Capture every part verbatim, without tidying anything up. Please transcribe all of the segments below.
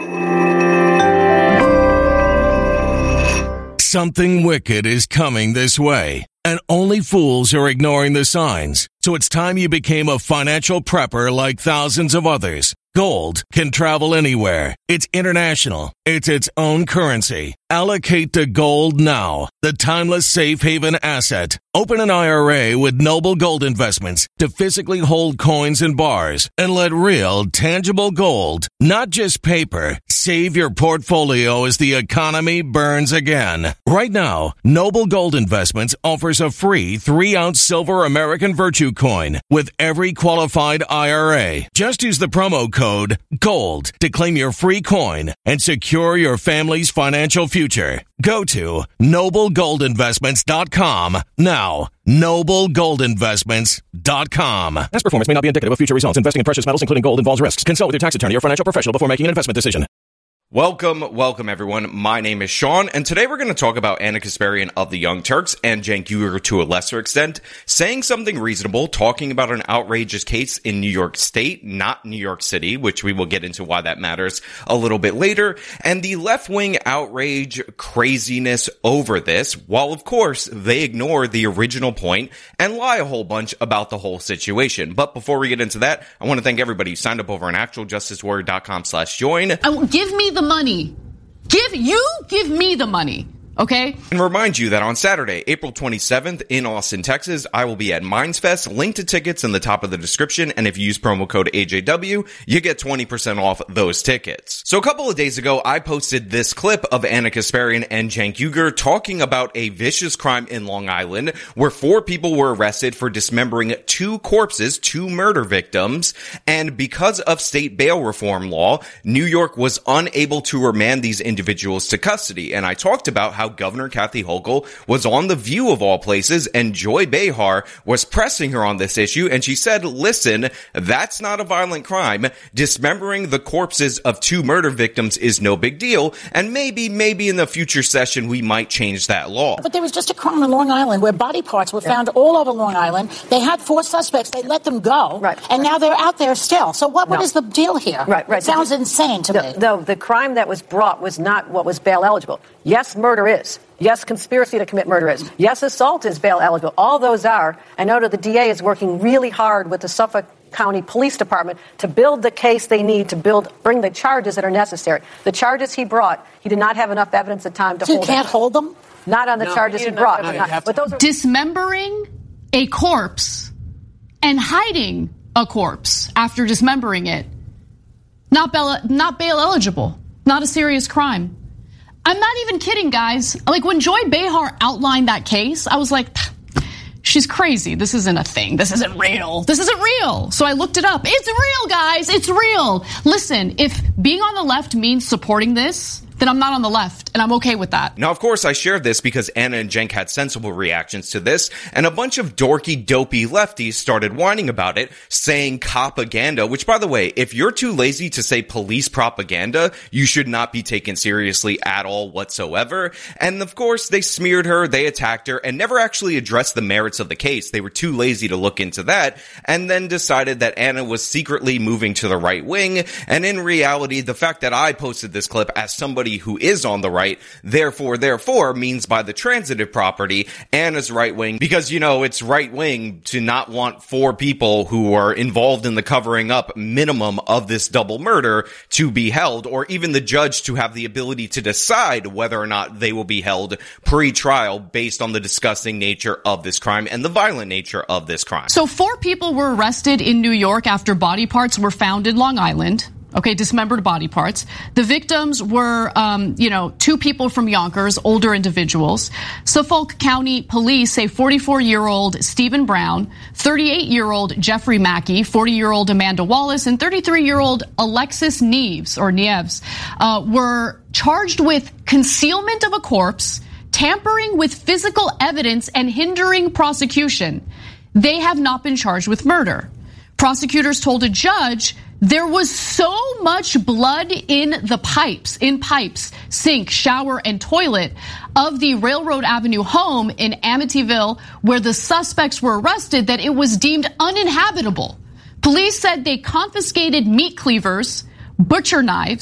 Something wicked is coming this way, and only fools are ignoring the signs. So it's time you became a financial prepper like thousands of others. Gold can travel anywhere. It's international. It's its own currency. Allocate to gold now, the timeless safe haven asset. Open an I R A with Noble Gold Investments to physically hold coins and bars and let real, tangible gold, not just paper, save your portfolio as the economy burns again. Right now, Noble Gold Investments offers a free three-ounce silver American Virtue coin with every qualified I R A. Just use the promo code GOLD to claim your free coin and secure your family's financial future. Go to noble gold investments dot com now. noble gold investments dot com. Past performance may not be indicative of future results. Investing in precious metals, including gold, involves risks. Consult with your tax attorney or financial professional before making an investment decision. Welcome, welcome everyone. My name is Sean, and today we're going to talk about Ana Kasparian of the Young Turks and Cenk Uygur to a lesser extent, saying something reasonable, talking about an outrageous case in New York State, not New York City, which we will get into why that matters a little bit later, and the left-wing outrage craziness over this, while of course they ignore the original point and lie a whole bunch about the whole situation. But before we get into that, I want to thank everybody who signed up over on actual justice warrior dot com slash join. Oh, give me the money. Give you give me the money. Okay. And remind you that on Saturday, April twenty-seventh in Austin, Texas, I will be at MindsFest. Link to tickets in the top of the description. And if you use promo code A J W, you get twenty percent off those tickets. So a couple of days ago, I posted this clip of Ana Kasparian and Cenk Uygur talking about a vicious crime in Long Island where four people were arrested for dismembering two corpses, two murder victims. And because of state bail reform law, New York was unable to remand these individuals to custody. And I talked about how Governor Kathy Hochul was on The View of all places, and Joy Behar was pressing her on this issue, and she said, listen, that's not a violent crime. Dismembering the corpses of two murder victims is no big deal, and maybe, maybe in the future session we might change that law. But there was just a crime on Long Island where body parts were found all over Long Island. They had four suspects. They let them go, right, and now they're out there still. So what, what no. is the deal here? Right, right. It sounds insane to no, me. No, the crime that was brought was not what was bail eligible. Yes, murder is. Yes, conspiracy to commit murder is. Yes, assault is bail eligible. All those are. I know that the D A is working really hard with the Suffolk County Police Department to build the case they need to build, bring the charges that are necessary. The charges he brought, he did not have enough evidence at time to so hold you can't them. hold them? Not on the no, charges he brought. No, not, but those are- Dismembering a corpse and hiding a corpse after dismembering it, not bail, not bail eligible, not a serious crime. I'm not even kidding, guys. Like, when Joy Behar outlined that case, I was like, she's crazy. This isn't a thing. This isn't real. This isn't real. So I looked it up. It's real, guys. It's real. Listen, if being on the left means supporting this, then I'm not on the left, and I'm okay with that. Now, of course, I shared this because Ana and Cenk had sensible reactions to this, and a bunch of dorky, dopey lefties started whining about it, saying copaganda, which, by the way, if you're too lazy to say police propaganda, you should not be taken seriously at all whatsoever. And, of course, they smeared her, they attacked her, and never actually addressed the merits of the case. They were too lazy to look into that, and then decided that Ana was secretly moving to the right wing, and in reality, the fact that I posted this clip as somebody who is on the right, therefore, therefore, means by the transitive property, Ana's right wing, because, you know, it's right wing to not want four people who are involved in the covering up minimum of this double murder to be held, or even the judge to have the ability to decide whether or not they will be held pre-trial based on the disgusting nature of this crime and the violent nature of this crime. So four people were arrested in New York after body parts were found in Long Island. Okay, dismembered body parts. The victims were, um, you know, two people from Yonkers, older individuals. Suffolk County Police say forty-four-year-old Stephen Brown, thirty-eight-year-old Jeffrey Mackey, forty-year-old Amanda Wallace, and thirty-three-year-old Alexis Neves, or Nieves, uh, were charged with concealment of a corpse, tampering with physical evidence, and hindering prosecution. They have not been charged with murder. Prosecutors told a judge there was so much blood in the pipes, in pipes, sink, shower, and toilet of the Railroad Avenue home in Amityville where the suspects were arrested that it was deemed uninhabitable. Police said they confiscated meat cleavers, butcher knives,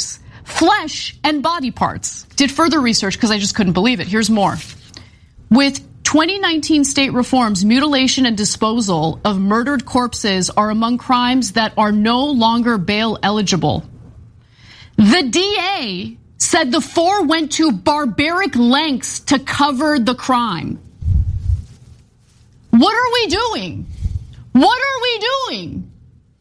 flesh and body parts. Did further research because I just couldn't believe it. Here's more. With twenty nineteen state reforms, mutilation and disposal of murdered corpses are among crimes that are no longer bail eligible. The D A said the four went to barbaric lengths to cover the crime. What are we doing? What are we doing?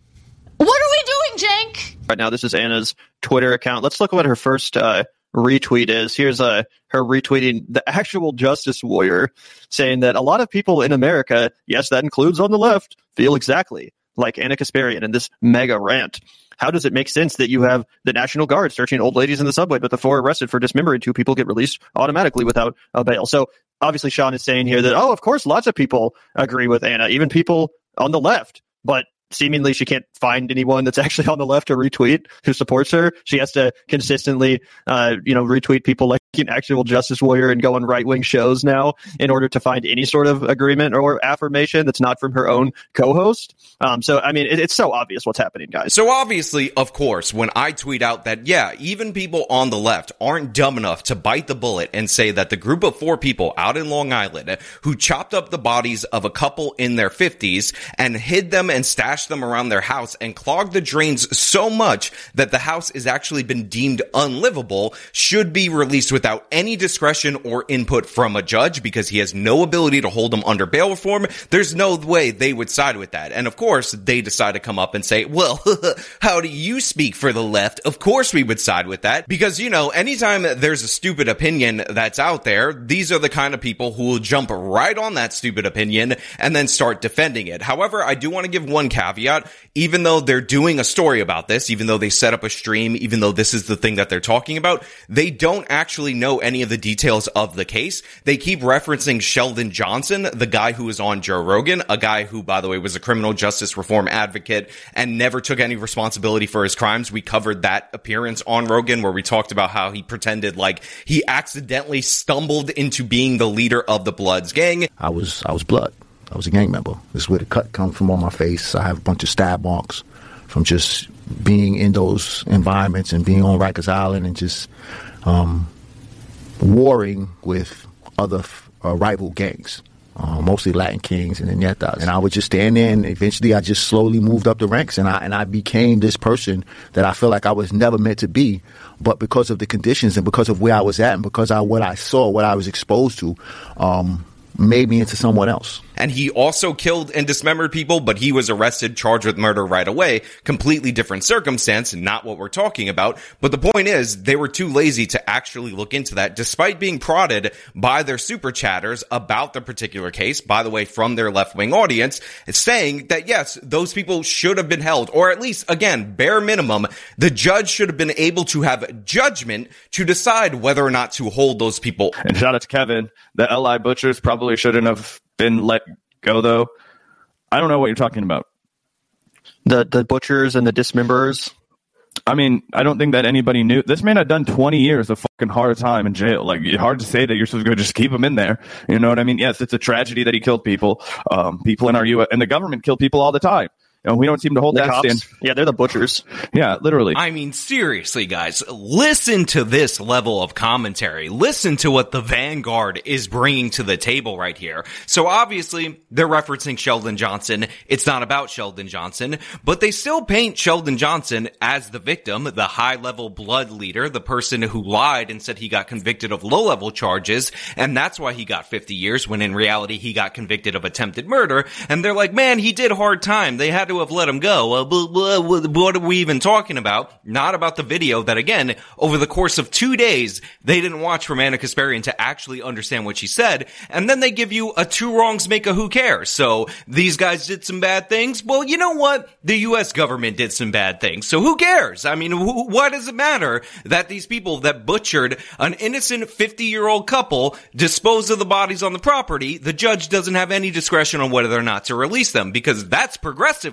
What are we doing, Cenk? Right now, this is Anna's Twitter account. Let's look at what her first uh, retweet is. Here's uh, her retweeting the actual justice warrior saying that a lot of people in America, yes, that includes on the left, feel exactly like Ana Kasparian in this mega rant. How does it make sense that you have the National Guard searching old ladies in the subway, but the four arrested for dismembering two people get released automatically without a bail? So obviously Sean is saying here that, oh, of course, lots of people agree with Anna, even people on the left, but seemingly she can't find anyone that's actually on the left to retweet who supports her. She has to consistently, uh, you know, retweet people like an actual justice warrior and go on right-wing shows now in order to find any sort of agreement or affirmation that's not from her own co-host. Um, so, I mean, it, it's so obvious what's happening, guys. So obviously, of course, when I tweet out that, yeah, even people on the left aren't dumb enough to bite the bullet and say that the group of four people out in Long Island who chopped up the bodies of a couple in their fifties and hid them and stashed them around their house and clogged the drains so much that the house has actually been deemed unlivable should be released without any discretion or input from a judge because he has no ability to hold them under bail reform. There's no way they would side with that. And of course, they decide to come up and say, well, how do you speak for the left? Of course we would side with that because, you know, anytime there's a stupid opinion that's out there, these are the kind of people who will jump right on that stupid opinion and then start defending it. However, I do want to give one caveat. Even though they're doing a story about this, even though they set up a stream, even though this is the thing that they're talking about, they don't actually know any of the details of the case. They keep referencing Sheldon Johnson, the guy who was on Joe Rogan, a guy who, by the way, was a criminal justice reform advocate and never took any responsibility for his crimes. We covered that appearance on Rogan where we talked about how he pretended like he accidentally stumbled into being the leader of the Bloods gang. I was, I was Blood. I was a gang member. This is where the cut comes from on my face. I have a bunch of stab marks from just being in those environments and being on Rikers Island and just um, warring with other uh, rival gangs, uh, mostly Latin Kings and Nietas. And I would just stand there, and eventually I just slowly moved up the ranks, and I and I became this person that I feel like I was never meant to be. But because of the conditions and because of where I was at and because of what I saw, what I was exposed to, um, made me into someone else. And he also killed and dismembered people, but he was arrested, charged with murder right away. Completely different circumstance, not what we're talking about. But the point is, they were too lazy to actually look into that, despite being prodded by their super chatters about the particular case, by the way, from their left-wing audience, saying that, yes, those people should have been held, or at least, again, bare minimum, the judge should have been able to have judgment to decide whether or not to hold those people. And shout out to Kevin, the L I Butchers probably shouldn't have been let go, though. I don't know what you're talking about. The the butchers and the dismemberers. I mean, I don't think that anybody knew. This man had done twenty years of fucking hard time in jail. Like, it's hard to say that you're supposed to go just keep him in there. You know what I mean? Yes, it's a tragedy that he killed people. Um, people in our U S and the government kill people all the time. You know, we don't seem to hold the that cops. stand. Yeah, they're the butchers. Yeah, literally. I mean, seriously, guys, listen to this level of commentary. Listen to what the Vanguard is bringing to the table right here. So obviously, they're referencing Sheldon Johnson. It's not about Sheldon Johnson, but they still paint Sheldon Johnson as the victim, the high-level blood leader, the person who lied and said he got convicted of low-level charges, and that's why he got fifty years, when in reality, he got convicted of attempted murder. And they're like, man, he did hard time. They had to have let him go. Uh, blah, blah, blah, what are we even talking about? Not about the video that, again, over the course of two days, they didn't watch from Ana Kasparian to actually understand what she said. And then they give you a two wrongs make a who cares. So these guys did some bad things. Well, you know what? The U S government did some bad things. So who cares? I mean, wh- why does it matter that these people that butchered an innocent fifty-year-old couple disposed of the bodies on the property? The judge doesn't have any discretion on whether or not to release them, because that's progressive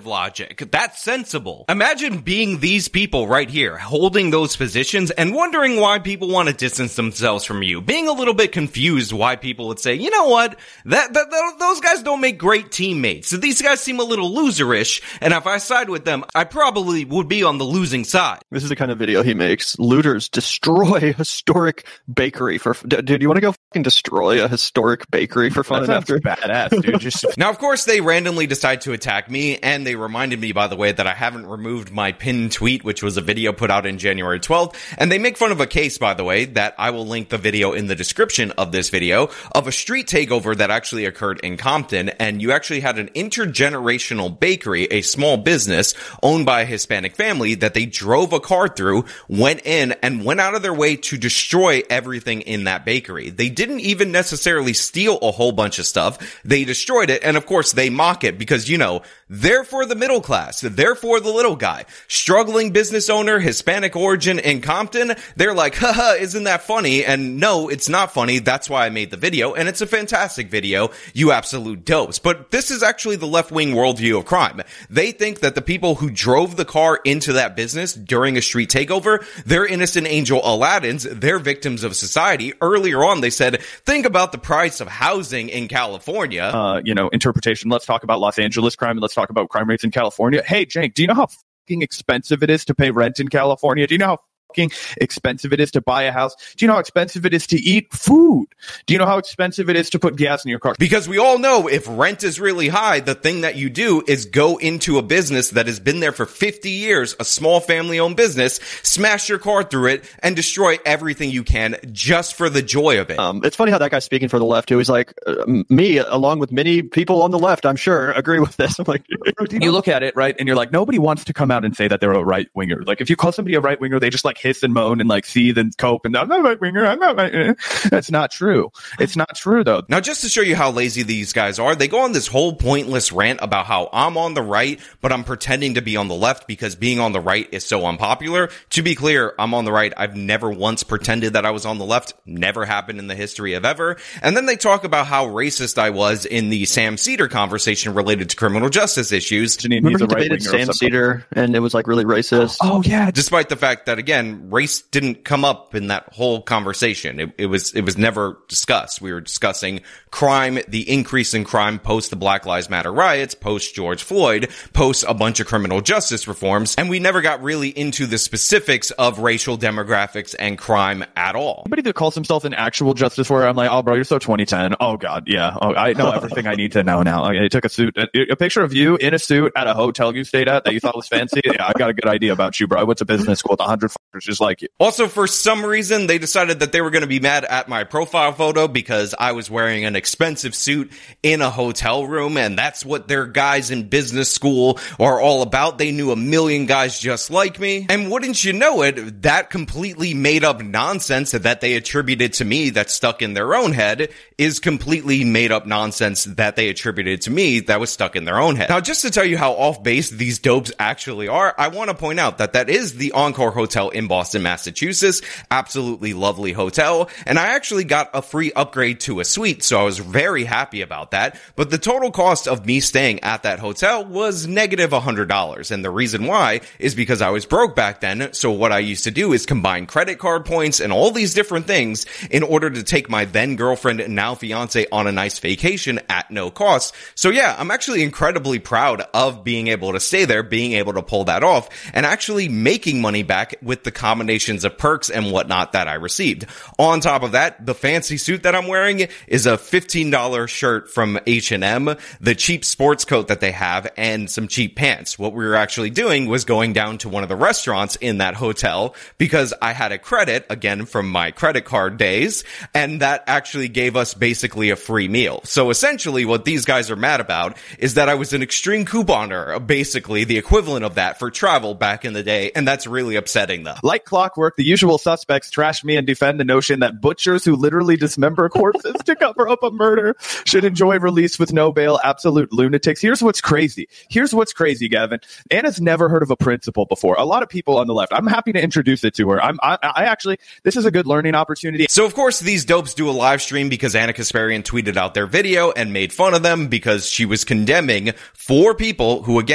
of logic. That's sensible. Imagine being these people right here, holding those positions and wondering why people want to distance themselves from you. Being a little bit confused why people would say, you know what, that, that, that those guys don't make great teammates. These guys seem a little loserish, and if I side with them, I probably would be on the losing side. This is the kind of video he makes. Looters destroy historic bakery for... Dude, do you want to go fucking destroy a historic bakery for fun and after? Badass, dude. Just... Now, of course, they randomly decide to attack me, and they reminded me, by the way, that I haven't removed my pinned tweet, which was a video put out in January twelfth, and they make fun of a case, by the way, that I will link the video in the description of this video, of a street takeover that actually occurred in Compton, and you actually had an intergenerational bakery, a small business owned by a Hispanic family that they drove a car through, went in, and went out of their way to destroy everything in that bakery. They didn't even necessarily steal a whole bunch of stuff. They destroyed it, and of course they mock it because, you know, they're for the middle class. They're for the little guy. Struggling business owner, Hispanic origin in Compton. They're like, haha, isn't that funny? And no, it's not funny. That's why I made the video, and it's a fantastic video. You absolute dopes. But this is actually the left-wing worldview of crime. They think that the people who drove the car into that business during a street takeover, they're innocent angel Aladdins. They're victims of society. Earlier on, they said, think about the price of housing in California. Uh, you know, interpretation. Let's talk about Los Angeles crime, and let's talk about crime rates in California. Hey, Jank, do you know how fucking expensive it is to pay rent in California? Do you know how fucking expensive it is to buy a house? Do you know how expensive it is to eat food? Do you know how expensive it is to put gas in your car? Because we all know if rent is really high, the thing that you do is go into a business that has been there for fifty years, a small family-owned business, smash your car through it, and destroy everything you can just for the joy of it. Um, it's funny how that guy's speaking for the left, too. He's like, uh, me, along with many people on the left, I'm sure, agree with this. I'm like, you look at it, right, and you're like, nobody wants to come out and say that they're a right-winger. Like, if you call somebody a right-winger, they just, like, hiss and moan and, like, seethe and cope, and I'm not a right-winger, I'm not right. That's not true. It's not true, though. Now, just to show you how lazy these guys are, they go on this whole pointless rant about how I'm on the right, but I'm pretending to be on the left because being on the right is so unpopular. To be clear, I'm on the right. I've never once pretended that I was on the left. Never happened in the history of ever. And then they talk about how racist I was in the Sam Seder conversation related to criminal justice issues. Remember he debated Sam Seder, and it was like really racist. Oh, yeah. Despite the fact that, again, race didn't come up in that whole conversation. It, it was it was never discussed. We were discussing crime, the increase in crime post the Black Lives Matter riots, post George Floyd, post a bunch of criminal justice reforms, and we never got really into the specifics of racial demographics and crime at all. Somebody that calls himself an actual justice warrior, I'm like, oh, bro, you're so twenty ten. Oh, God, yeah. Oh, I know everything I need to know now. Okay, I took a suit, a, a picture of you in a suit at a hotel you stayed at that you thought was fancy. Yeah, I got a good idea about you, bro. I went to business school with a hundred fuckers just like you. Also, for some reason, they decided that they were going to be mad at my profile photo because I was wearing an expensive suit in a hotel room, and that's what their guys in business school are all about. They knew a million guys just like me. And wouldn't you know it, that completely made up nonsense that they attributed to me that stuck in their own head is completely made up nonsense that they attributed to me that was stuck in their own head. Now, just to tell you how off base these dopes actually are, I want to point out that that is the Encore Hotel in Boston, Massachusetts. Absolutely lovely hotel. And I actually got a free upgrade to a suite, so I was very happy about that. But the total cost of me staying at that hotel was negative one hundred dollars. And the reason why is because I was broke back then. So what I used to do is combine credit card points and all these different things in order to take my then girlfriend and now fiance on a nice vacation at no cost. So yeah, I'm actually incredibly proud of being able to stay there, being able to pull that off, and actually making money back with the combinations of perks and whatnot that I received. On top of that, the fancy suit that I'm wearing is a fifteen dollars shirt from H and M, the cheap sports coat that they have, and some cheap pants. What we were actually doing was going down to one of the restaurants in that hotel because I had a credit, again, from my credit card days, and that actually gave us basically a free meal. So essentially what these guys are mad about is that I was an extreme couponer, basically the equivalent of that for travel back in the day, and that's really upsetting them. Like clockwork, the usual suspects trash me and defend the notion that butchers who literally dismember corpses to cover up a murder should enjoy release with no bail. Absolute lunatics. Here's what's crazy. Here's what's crazy, Gavin. Anna's never heard of a principle before. A lot of people on the left. I'm happy to introduce it to her. I'm, I, I actually, this is a good learning opportunity. So, of course, these dopes do a live stream because Anna Kasparian tweeted out their video and made fun of them because she was condemning four people who, again,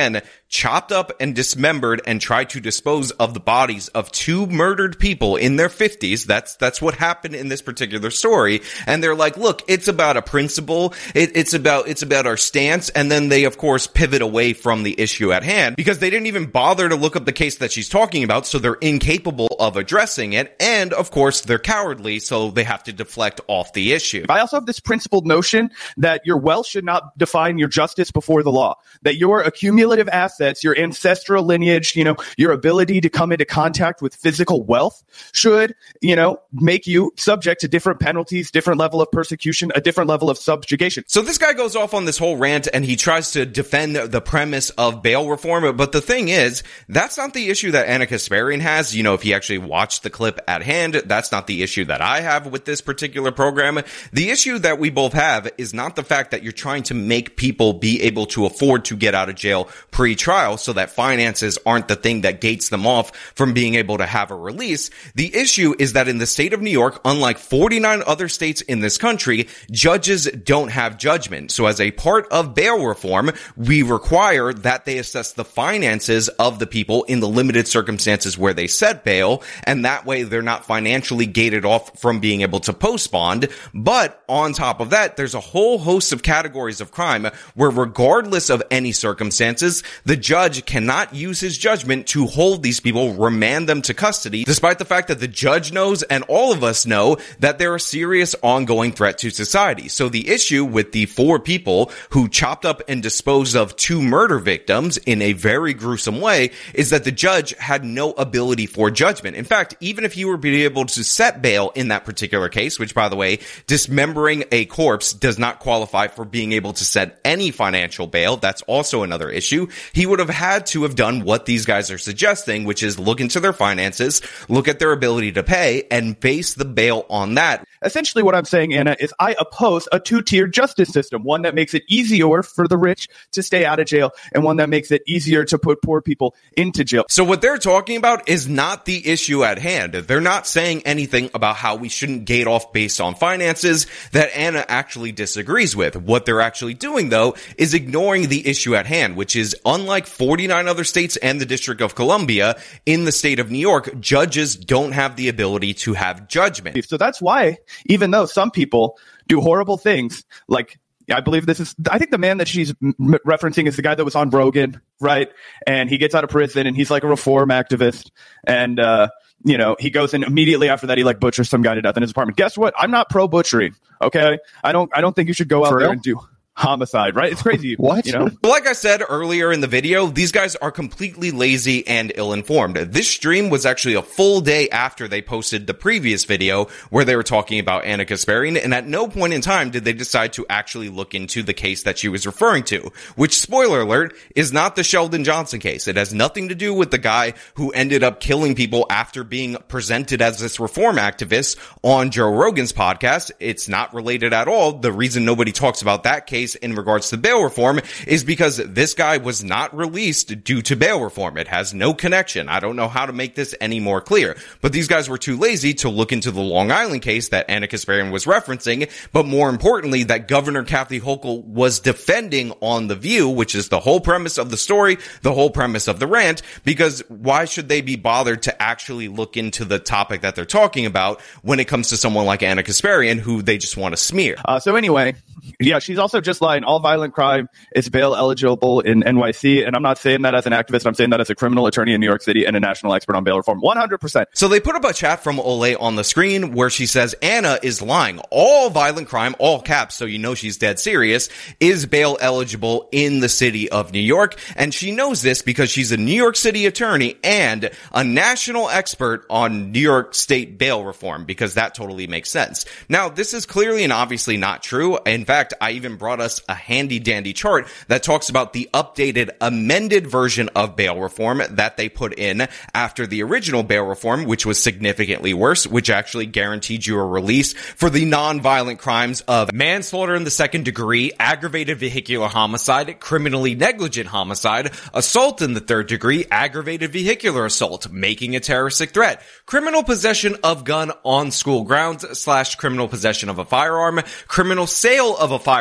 chopped up and dismembered and tried to dispose of the bodies of two murdered people in their fifties. That's, that's what happened in this particular story. And they're like, look, it's about a principle. It, it's about, it's about our stance. And then they, of course, pivot away from the issue at hand because they didn't even bother to look up the case that she's talking about. So they're incapable of addressing it. And of course, they're cowardly. So they have to deflect off the issue. I also have this principled notion that your wealth should not define your justice before the law, that your accumulative assets, your ancestral lineage, you know, your ability to come into contact with physical wealth should, you know, make you subject to different penalties, different level of persecution, a different level of subjugation. So this guy goes off on this whole rant and he tries to defend the premise of bail reform. But the thing is, that's not the issue that Ana Kasparian has. You know, if you actually watch the clip at hand, that's not the issue that I have with this particular program. The issue that we both have is not the fact that you're trying to make people be able to afford to get out of jail pre-trial so that finances aren't the thing that gates them off from being able to have a release. The issue is that in the state of New York, unlike forty-nine other states in this country, judges don't have judgment. So as a part of bail reform, we require that they assess the finances of the people in the limited circumstances where they set bail, and that way they're not financially gated off from being able to post bond. But on top of that, there's a whole host of categories of crime where regardless of any circumstances, the judge cannot use his judgment to hold these people, remand them to custody, despite the fact that the judge knows and all of us know that they're a serious ongoing threat to society. So the issue with the four people who chopped up and disposed of two murder victims in a very gruesome way is that the judge had no ability for judgment. In fact, even if you were be able to set bail in that particular case, which by the way, dismembering a corpse does not qualify for being able to set any financial bail. That's also another issue. He would have had to have done what these guys are suggesting, which is look into their finances, look at their ability to pay, and base the bail on that. Essentially what I'm saying, Anna, is I oppose a two-tiered justice system, one that makes it easier for the rich to stay out of jail and one that makes it easier to put poor people into jail. So what they're talking about is not the issue at hand. They're not saying anything about how we shouldn't gate off based on finances that Anna actually disagrees with. What they're actually doing, though, is ignoring the issue at hand, which is unlike forty-nine other states and the District of Columbia, in the state of New York, judges don't have the ability to have judgment. So that's why, even though some people do horrible things, like I believe this is, I think the man that she's m- referencing is the guy that was on Rogan, right? And he gets out of prison and he's like a reform activist. And, uh, you know, he goes in immediately after that. He like butchers some guy to death in his apartment. Guess what? I'm not pro butchering. Okay. I don't, I don't think you should go out For there real? and do homicide, right? It's crazy. What? You know? Like I said earlier in the video, these guys are completely lazy and ill-informed. This stream was actually a full day after they posted the previous video where they were talking about Ana Kasparian, and at no point in time did they decide to actually look into the case that she was referring to, which, spoiler alert, is not the Sheldon Johnson case. It has nothing to do with the guy who ended up killing people after being presented as this reform activist on Joe Rogan's podcast. It's not related at all. The reason nobody talks about that case in regards to bail reform is because this guy was not released due to bail reform. It has no connection. I don't know how to make this any more clear, but these guys were too lazy to look into the Long Island case that Ana Kasparian was referencing, but more importantly, that Governor Kathy Hochul was defending on The View, which is the whole premise of the story, the whole premise of the rant, because why should they be bothered to actually look into the topic that they're talking about when it comes to someone like Ana Kasparian, who they just want to smear? Uh, so anyway, yeah, she's also just lying. All violent crime is bail eligible in N Y C. And I'm not saying that as an activist. I'm saying that as a criminal attorney in New York City and a national expert on bail reform. one hundred percent. So they put up a chat from Olay on the screen where she says Anna is lying. All violent crime, all caps, so you know she's dead serious, is bail eligible in the city of New York. And she knows this because she's a New York City attorney and a national expert on New York state bail reform, because that totally makes sense. Now, this is clearly and obviously not true. In fact, I even brought us a handy dandy chart that talks about the updated amended version of bail reform that they put in after the original bail reform, which was significantly worse, which actually guaranteed you a release for the non-violent crimes of manslaughter in the second degree, aggravated vehicular homicide, criminally negligent homicide, assault in the third degree, aggravated vehicular assault, making a terroristic threat, criminal possession of gun on school grounds slash criminal possession of a firearm, criminal sale of a firearm to a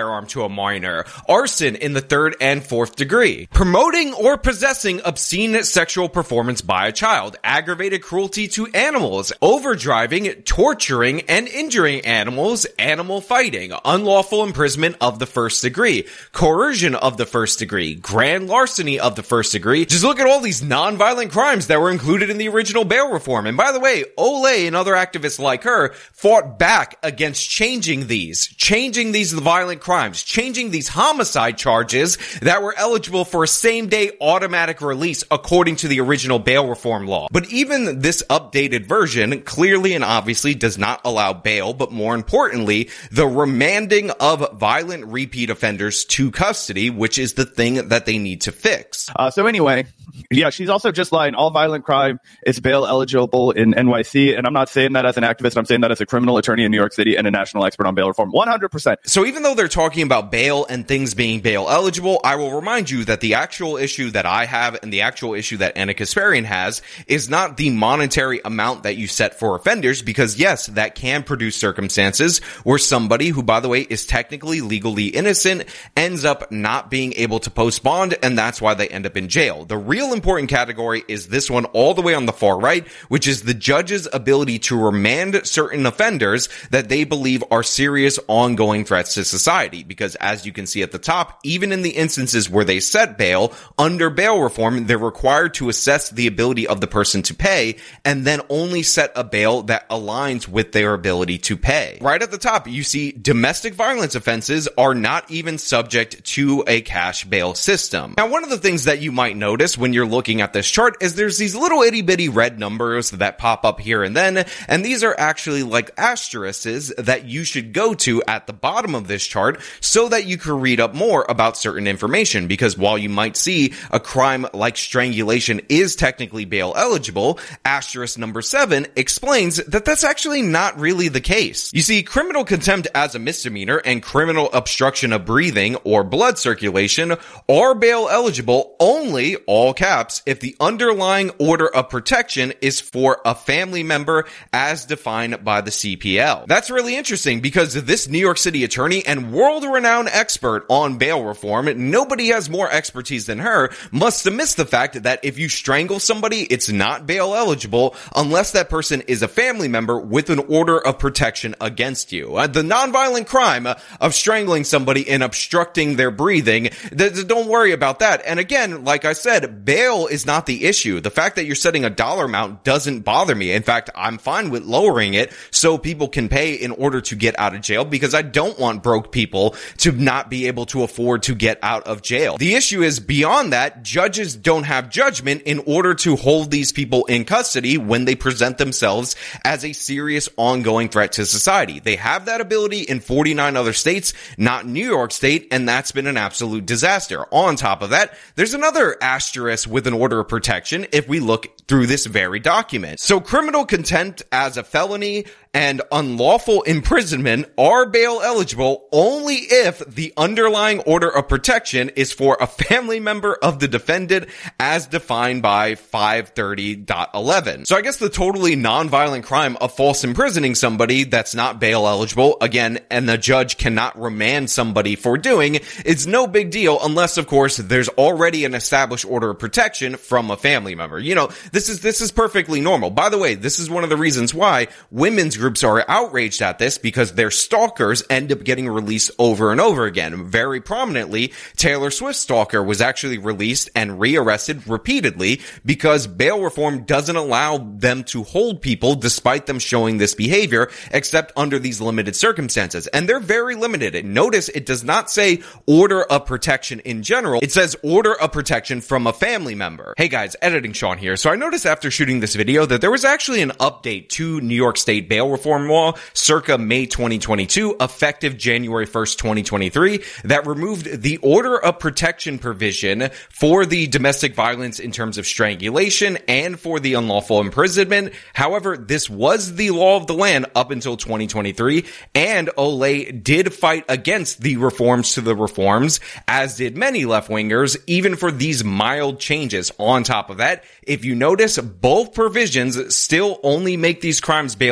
minor, arson in the third and fourth degree, promoting or possessing obscene sexual performance by a child, aggravated cruelty to animals, overdriving, torturing, and injuring animals, animal fighting, unlawful imprisonment of the first degree, coercion of the first degree, grand larceny of the first degree. Just look at all these non-violent crimes that were included in the original bail reform. And by the way, Olay and other activists like her fought back against changing these, changing these violent crimes, changing these homicide charges that were eligible for a same-day automatic release according to the original bail reform law. But even this updated version clearly and obviously does not allow bail, but more importantly, the remanding of violent repeat offenders to custody, which is the thing that they need to fix. Uh, so anyway, yeah, she's also just lying. All violent crime is bail eligible in N Y C. And I'm not saying that as an activist. I'm saying that as a criminal attorney in New York City and a national expert on bail reform. one hundred percent. So even though they're talking about bail and things being bail eligible, I will remind you that the actual issue that I have and the actual issue that Ana Kasparian has is not the monetary amount that you set for offenders, because yes, that can produce circumstances where somebody who, by the way, is technically legally innocent ends up not being able to post bond, and that's why they end up in jail. The real important category is this one all the way on the far right, which is the judge's ability to remand certain offenders that they believe are serious ongoing threats to society. Because as you can see at the top, even in the instances where they set bail, under bail reform, they're required to assess the ability of the person to pay and then only set a bail that aligns with their ability to pay. Right at the top, you see domestic violence offenses are not even subject to a cash bail system. Now, one of the things that you might notice when you're looking at this chart is there's these little itty bitty red numbers that pop up here and then, and these are actually like asterisks that you should go to at the bottom of this chart so that you can read up more about certain information. Because while you might see a crime like strangulation is technically bail eligible, asterisk number seven explains that that's actually not really the case. You see, criminal contempt as a misdemeanor and criminal obstruction of breathing or blood circulation are bail eligible only, all caps, if the underlying order of protection is for a family member as defined by the C P L. That's really interesting because this New York City attorney and world-renowned expert on bail reform, nobody has more expertise than her, must have missed the fact that if you strangle somebody, it's not bail eligible unless that person is a family member with an order of protection against you. Uh, the nonviolent crime uh, of strangling somebody and obstructing their breathing, th- th- don't worry about that. And again, like I said, bail is not the issue. The fact that you're setting a dollar amount doesn't bother me. In fact, I'm fine with lowering it so people can pay in order to get out of jail, because I don't want broke people to not be able to afford to get out of jail. The issue is beyond that, judges don't have judgment in order to hold these people in custody when they present themselves as a serious ongoing threat to society. They have that ability in forty-nine other states, not New York State, and that's been an absolute disaster. On top of that, there's another asterisk with an order of protection if we look through this very document. So criminal contempt as a felony and unlawful imprisonment are bail eligible only if the underlying order of protection is for a family member of the defendant as defined by five thirty point eleven. So I guess the totally nonviolent crime of false imprisoning somebody that's not bail eligible, again, and the judge cannot remand somebody for doing, it's no big deal unless, of course, there's already an established order of protection from a family member. You know, this is this is perfectly normal. By the way, this is one of the reasons why women's groups are outraged at this, because their stalkers end up getting released over and over again. Very prominently, Taylor Swift's stalker was actually released and rearrested repeatedly because bail reform doesn't allow them to hold people despite them showing this behavior, except under these limited circumstances. And they're very limited. Notice it does not say order of protection in general. It says order of protection from a family member. Hey guys, editing Sean here. So I noticed after shooting this video that there was actually an update to New York State bail reform law circa May twenty twenty-two, effective January first, twenty twenty-three, that removed the order of protection provision for the domestic violence in terms of strangulation and for the unlawful imprisonment. However, this was the law of the land up until twenty twenty-three, and Olay did fight against the reforms to the reforms, as did many left-wingers, even for these mild changes. On top of that, if you notice, both provisions still only make these crimes bail eligible,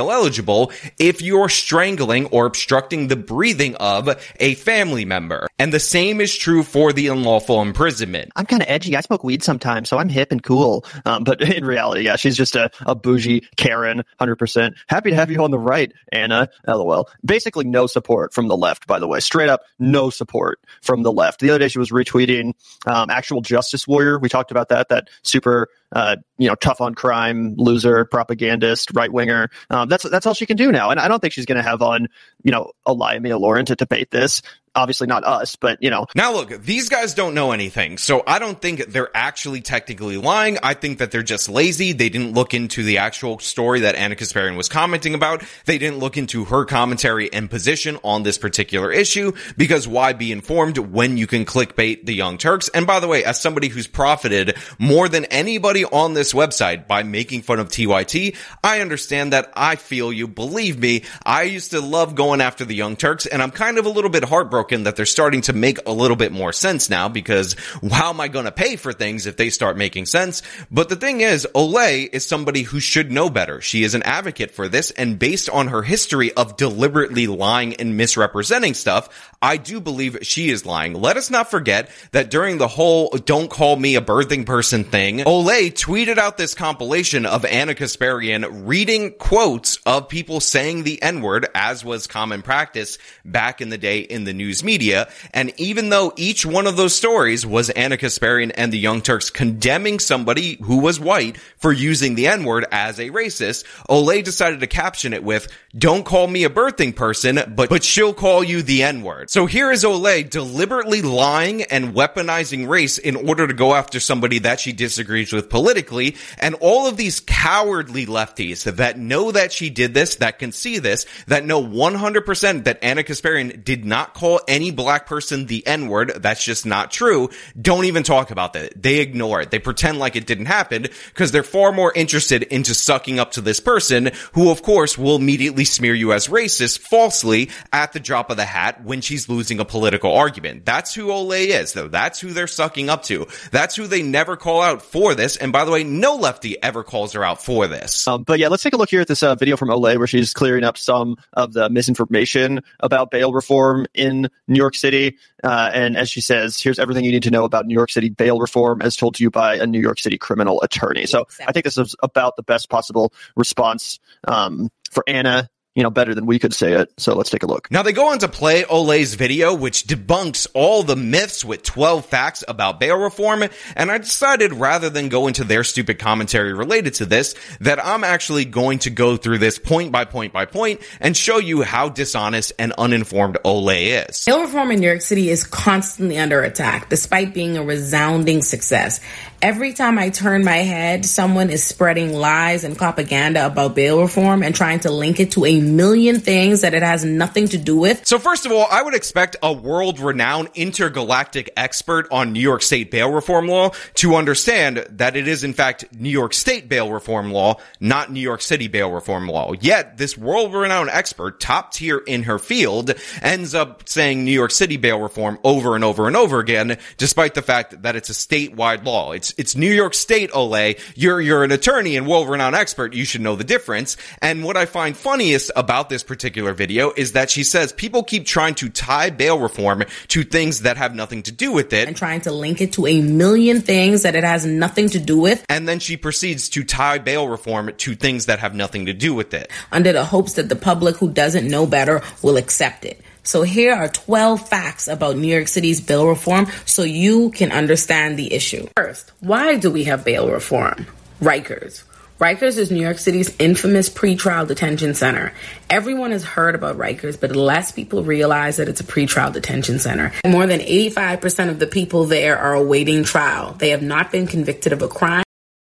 punishable if you're strangling or obstructing the breathing of a family member. And the same is true for the unlawful imprisonment. I'm kind of edgy. I smoke weed sometimes, so I'm hip and cool. Um, but in reality, yeah, she's just a, a bougie Karen, one hundred percent. Happy to have you on the right, Anna. LOL. Basically no support from the left, by the way. Straight up, no support from the left. The other day she was retweeting um, Actual Justice Warrior. We talked about that, that super uh, you know, tough on crime, loser, propagandist, right winger. Um, that's that's all she can do now. And I don't think she's going to have on, you know, Olayemi Olorin to debate this. Obviously not us, but, you know. Now, look, these guys don't know anything, so I don't think they're actually technically lying. I think that they're just lazy. They didn't look into the actual story that Ana Kasparian was commenting about. They didn't look into her commentary and position on this particular issue, because why be informed when you can clickbait the Young Turks? And by the way, as somebody who's profited more than anybody on this website by making fun of T Y T, I understand that. I feel you. Believe me, I used to love going after the Young Turks, and I'm kind of a little bit heartbroken that they're starting to make a little bit more sense now, because how am I going to pay for things if they start making sense? But the thing is, Olay is somebody who should know better. She is an advocate for this, and based on her history of deliberately lying and misrepresenting stuff, I do believe she is lying. Let us not forget that during the whole "don't call me a birthing person" thing, Olay tweeted out this compilation of Ana Kasparian reading quotes of people saying the N-word, as was common practice back in the day in the news media. And even though each one of those stories was Ana Kasparian and the Young Turks condemning somebody who was white for using the N-word as a racist, Olay decided to caption it with, "Don't call me a birthing person, but, but she'll call you the N-word." So here is Olay deliberately lying and weaponizing race in order to go after somebody that she disagrees with politically. And all of these cowardly lefties that know that she did this, that can see this, that know one hundred percent that Ana Kasparian did not call any black person the N-word, that's just not true, don't even talk about that. They ignore it. They pretend like it didn't happen, because they're far more interested into sucking up to this person, who of course will immediately smear you as racist falsely at the drop of the hat when she's losing a political argument. That's who Olay is, though. That's who they're sucking up to. That's who they never call out for this. And by the way, no lefty ever calls her out for this. Um, but yeah, let's take a look here at this uh, video from Olay, where she's clearing up some of the misinformation about bail reform in New York City. Uh, and as she says, here's everything you need to know about New York City bail reform as told to you by a New York City criminal attorney. So I think this is about the best possible response um, for Anna. You know, better than we could say it. So let's take a look. Now, they go on to play Olay's video, which debunks all the myths with twelve facts about bail reform. And I decided, rather than go into their stupid commentary related to this, that I'm actually going to go through this point by point by point and show you how dishonest and uninformed Olay is. Bail reform in New York City is constantly under attack, despite being a resounding success. Every time I turn my head, someone is spreading lies and propaganda about bail reform and trying to link it to a million things that it has nothing to do with. So first of all, I would expect a world-renowned intergalactic expert on New York State bail reform law to understand that it is in fact New York State bail reform law, not New York City bail reform law. Yet this world-renowned expert, top tier in her field, ends up saying New York City bail reform over and over and over again, despite the fact that it's a statewide law. It's It's New York State, Olay. You're you're an attorney and world-renowned expert. You should know the difference. And what I find funniest about this particular video is that she says people keep trying to tie bail reform to things that have nothing to do with it. And trying to link it to a million things that it has nothing to do with. And then she proceeds to tie bail reform to things that have nothing to do with it, under the hopes that the public who doesn't know better will accept it. So here are twelve facts about New York City's bail reform so you can understand the issue. First, why do we have bail reform? Rikers. Rikers is New York City's infamous pretrial detention center. Everyone has heard about Rikers, but less people realize that it's a pretrial detention center. More than eighty-five percent of the people there are awaiting trial. They have not been convicted of a crime.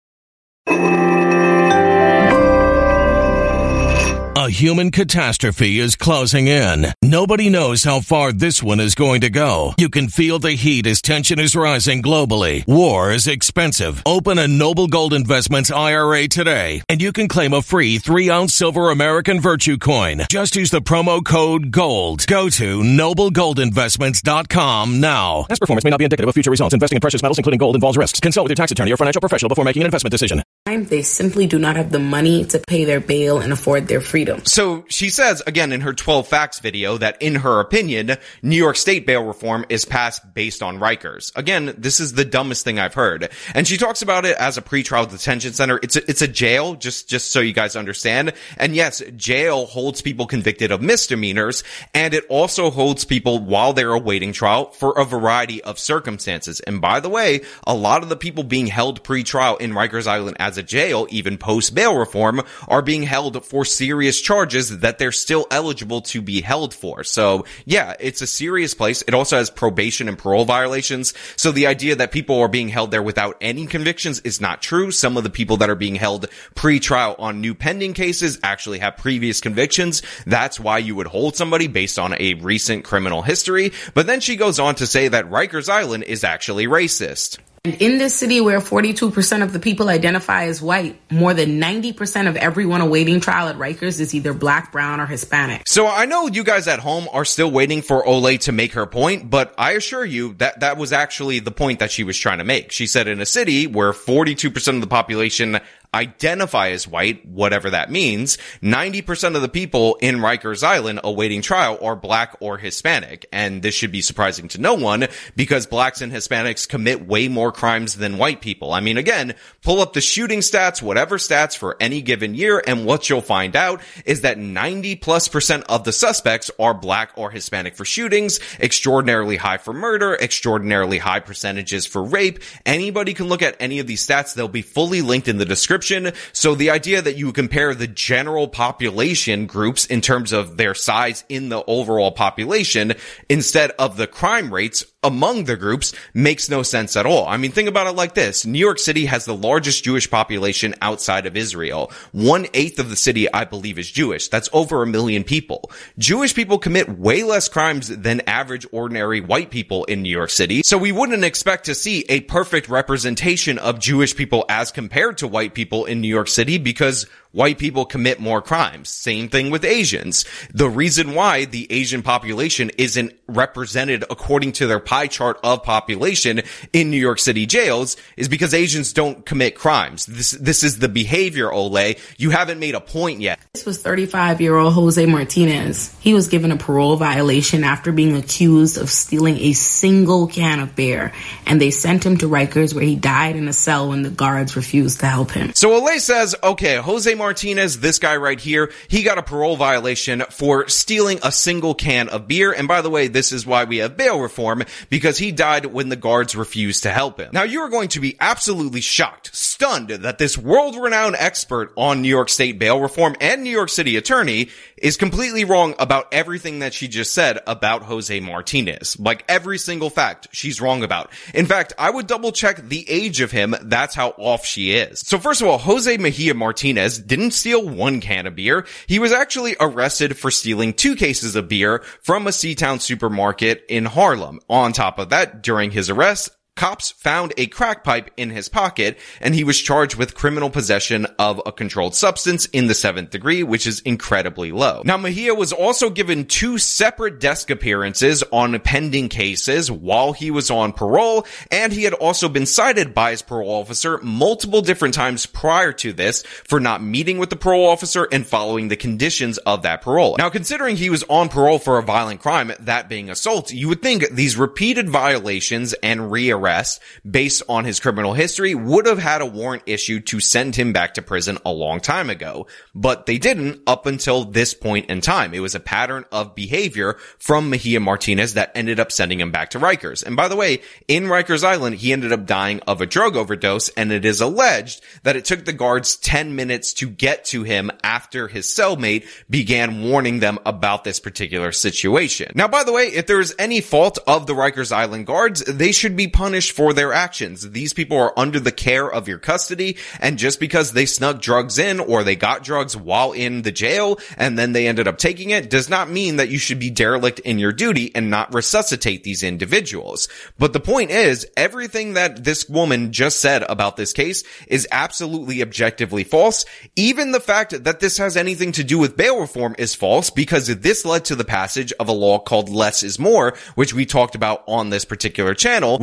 A human catastrophe is closing in. Nobody knows how far this one is going to go. You can feel the heat as tension is rising globally. War is expensive. Open a Noble Gold Investments I R A today, and you can claim a free three-ounce silver American Virtue coin. Just use the promo code GOLD. Go to noble gold investments dot com now. Past performance may not be indicative of future results. Investing in precious metals, including gold, involves risks. Consult with your tax attorney or financial professional before making an investment decision. They simply do not have the money to pay their bail and afford their freedom. So she says, again, in her twelve facts video, that in her opinion, New York State bail reform is passed based on Rikers. Again, this is the dumbest thing I've heard. And she talks about it as a pretrial detention center. It's a, it's a jail, just, just so you guys understand. And yes, jail holds people convicted of misdemeanors, and it also holds people while they're awaiting trial for a variety of circumstances. And by the way, a lot of the people being held pre-trial in Rikers Island as a jail, even post-bail reform, are being held for serious charges that they're still eligible to be held for. So yeah, it's a serious place. It also has probation and parole violations. So the idea that people are being held there without any convictions is not true. Some of the people that are being held pre-trial on new pending cases actually have previous convictions. That's why you would hold somebody based on a recent criminal history. But then she goes on to say that Rikers Island is actually racist. And in this city where forty-two percent of the people identify as white, more than ninety percent of everyone awaiting trial at Rikers is either black, brown, or Hispanic. So I know you guys at home are still waiting for Olay to make her point, but I assure you that that was actually the point that she was trying to make. She said in a city where forty-two percent of the population identify as white, whatever that means, ninety percent of the people in Rikers Island awaiting trial are black or Hispanic. And this should be surprising to no one because blacks and Hispanics commit way more crimes than white people. I mean, again, pull up the shooting stats, whatever stats for any given year, and what you'll find out is that ninety plus percent of the suspects are black or Hispanic for shootings, extraordinarily high for murder, extraordinarily high percentages for rape. Anybody can look at any of these stats. They'll be fully linked in the description. So the idea that you compare the general population groups in terms of their size in the overall population instead of the crime rates among the groups makes no sense at all. I mean, think about it like this. New York City has the largest Jewish population outside of Israel. One eighth of the city, I believe, is Jewish. That's over a million people. Jewish people commit way less crimes than average, ordinary white people in New York City. So we wouldn't expect to see a perfect representation of Jewish people as compared to white people in New York City because white people commit more crimes. Same thing with Asians. The reason why the Asian population isn't represented according to their pie chart of population in New York City jails is because Asians don't commit crimes. This, this is the behavior, Olay. You haven't made a point yet. This was thirty-five-year-old Jose Martinez. He was given a parole violation after being accused of stealing a single can of beer, and they sent him to Rikers where he died in a cell when the guards refused to help him. So Olay says, okay, Jose Martinez, this guy right here, he got a parole violation for stealing a single can of beer. And by the way, this is why we have bail reform, because he died when the guards refused to help him. Now, you are going to be absolutely shocked, stunned that this world-renowned expert on New York State bail reform and New York City attorney is completely wrong about everything that she just said about Jose Martinez. Like every single fact she's wrong about. In fact, I would double check the age of him. That's how off she is. So first of all, Jose Mejia Martinez didn't steal one can of beer. He was actually arrested for stealing two cases of beer from a C-Town supermarket in Harlem. On top of that, during his arrest, cops found a crack pipe in his pocket, and he was charged with criminal possession of a controlled substance in the seventh degree, which is incredibly low. Now, Mejia was also given two separate desk appearances on pending cases while he was on parole, and he had also been cited by his parole officer multiple different times prior to this for not meeting with the parole officer and following the conditions of that parole. Now, considering he was on parole for a violent crime, that being assault, you would think these repeated violations and rearrest based on his criminal history would have had a warrant issued to send him back to prison a long time ago. But they didn't up until this point in time. It was a pattern of behavior from Mejia Martinez that ended up sending him back to Rikers. And by the way, in Rikers Island, he ended up dying of a drug overdose, and it is alleged that it took the guards ten minutes to get to him after his cellmate began warning them about this particular situation. Now, by the way, if there is any fault of the Rikers Island guards, they should be punished for their actions. These people are under the care of your custody, and just because they snuck drugs in or they got drugs while in the jail and then they ended up taking it does not mean that you should be derelict in your duty and not resuscitate these individuals. But the point is, everything that this woman just said about this case is absolutely objectively false. Even the fact that this has anything to do with bail reform is false, because this led to the passage of a law called Less is More, which we talked about on this particular channel, which heavily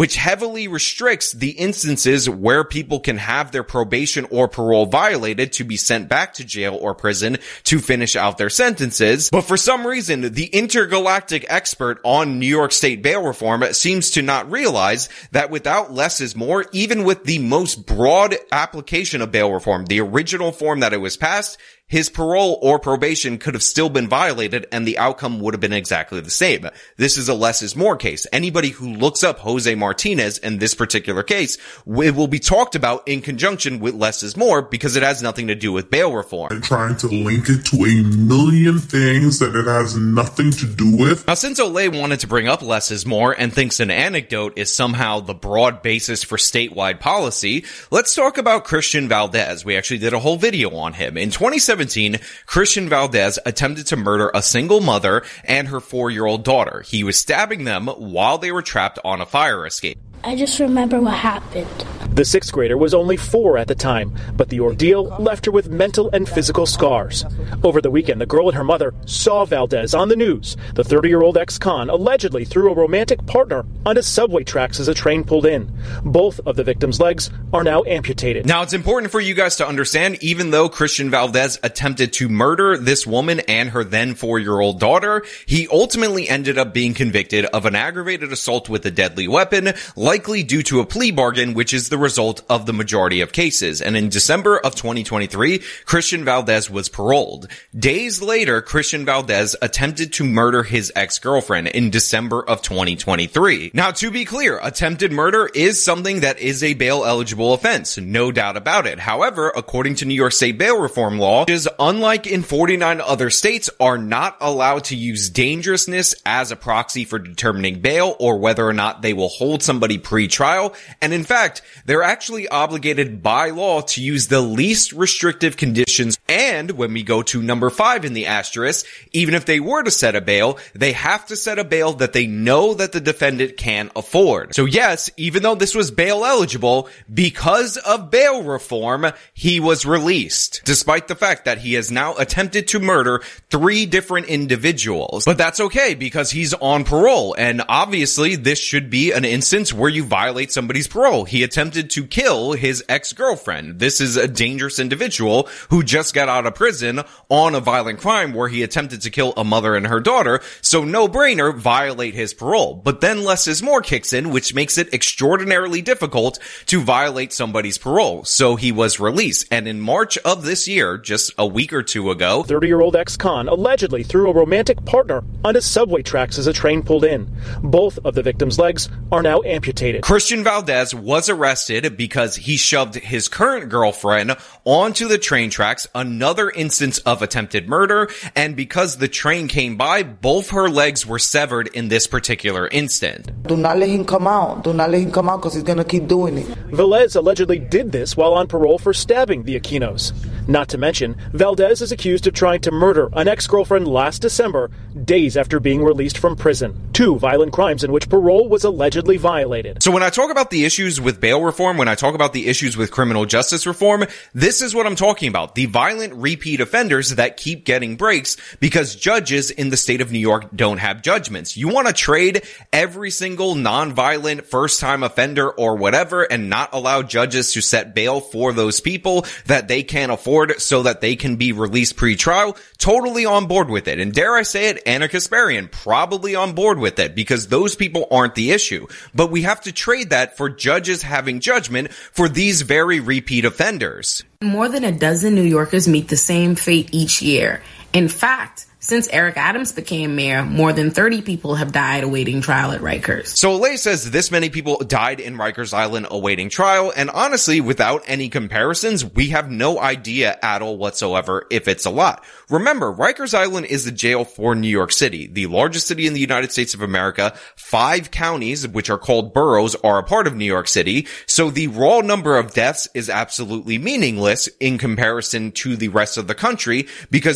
heavily restricts the instances where people can have their probation or parole violated to be sent back to jail or prison to finish out their sentences. But for some reason, the intergalactic expert on New York State bail reform seems to not realize that without less is more, even with the most broad application of bail reform, the original form that it was passed, his parole or probation could have still been violated and the outcome would have been exactly the same. This is a less is more case. Anybody who looks up Jose Martinez in this particular case, it will be talked about in conjunction with less is more because it has nothing to do with bail reform. And trying to link it to a million things that it has nothing to do with. Now, since Olay wanted to bring up less is more and thinks an anecdote is somehow the broad basis for statewide policy, let's talk about Christian Valdez. We actually did a whole video on him. In twenty seventeen, Christian Valdez attempted to murder a single mother and her four-year-old daughter. He was stabbing them while they were trapped on a fire escape. I just remember what happened. The sixth grader was only four at the time, but the ordeal left her with mental and physical scars. Over the weekend, the girl and her mother saw Valdez on the news. The thirty-year-old ex-con allegedly threw a romantic partner onto subway tracks as a train pulled in. Both of the victim's legs are now amputated. Now, it's important for you guys to understand, even though Christian Valdez attempted to murder this woman and her then four-year-old daughter, he ultimately ended up being convicted of an aggravated assault with a deadly weapon, likely due to a plea bargain, which is the result of the majority of cases. And in December of twenty twenty-three, Christian Valdez was paroled. Days later, Christian Valdez attempted to murder his ex-girlfriend in December of twenty twenty-three. Now, to be clear, attempted murder is something that is a bail-eligible offense, no doubt about it. However, according to New York State bail reform law, judges, unlike in forty-nine other states, are not allowed to use dangerousness as a proxy for determining bail or whether or not they will hold somebody pre-trial. And in fact, they're actually obligated by law to use the least restrictive conditions. And when we go to number five in the asterisk, even if they were to set a bail, they have to set a bail that they know that the defendant can afford. So yes, even though this was bail eligible, because of bail reform, he was released, despite the fact that he has now attempted to murder three different individuals. But that's okay because he's on parole. And obviously this should be an instance where you violate somebody's parole. He attempted to kill his ex-girlfriend. This is a dangerous individual who just got out of prison on a violent crime where he attempted to kill a mother and her daughter. So no brainer, violate his parole. But then less is more kicks in, which makes it extraordinarily difficult to violate somebody's parole. So he was released. And in March of this year, just a week or two ago, thirty-year-old ex-con allegedly threw a romantic partner onto subway tracks as a train pulled in. Both of the victim's legs are now amputated. Christian Valdez was arrested because he shoved his current girlfriend onto the train tracks, another instance of attempted murder, and because the train came by, both her legs were severed in this particular instant. Do not let him come out. Do not let him come out because he's going to keep doing it. Velez allegedly did this while on parole for stabbing the Aquinos. Not to mention, Valdez is accused of trying to murder an ex-girlfriend last December, days after being released from prison. Two violent crimes in which parole was allegedly violated. So when I talk about the issues with bail reform, when I talk about the issues with criminal justice reform, this is what I'm talking about. The violent repeat offenders that keep getting breaks because judges in the state of New York don't have judgments. You want to trade every single non-violent first-time offender or whatever and not allow judges to set bail for those people that they can't afford so that they can be released pre-trial? Totally on board with it. And dare I say it, Ana Kasparian probably on board with it because those people aren't the issue. But we have to trade that for judges having judgment for these very repeat offenders. More than a dozen New Yorkers meet the same fate each year. In fact, since Eric Adams became mayor, more than thirty people have died awaiting trial at Rikers. So Olay says this many people died in Rikers Island awaiting trial, and honestly, without any comparisons, we have no idea at all whatsoever if it's a lot. Remember, Rikers Island is the jail for New York City, the largest city in the United States of America. Five counties, which are called boroughs, are a part of New York City, so the raw number of deaths is absolutely meaningless in comparison to the rest of the country, because no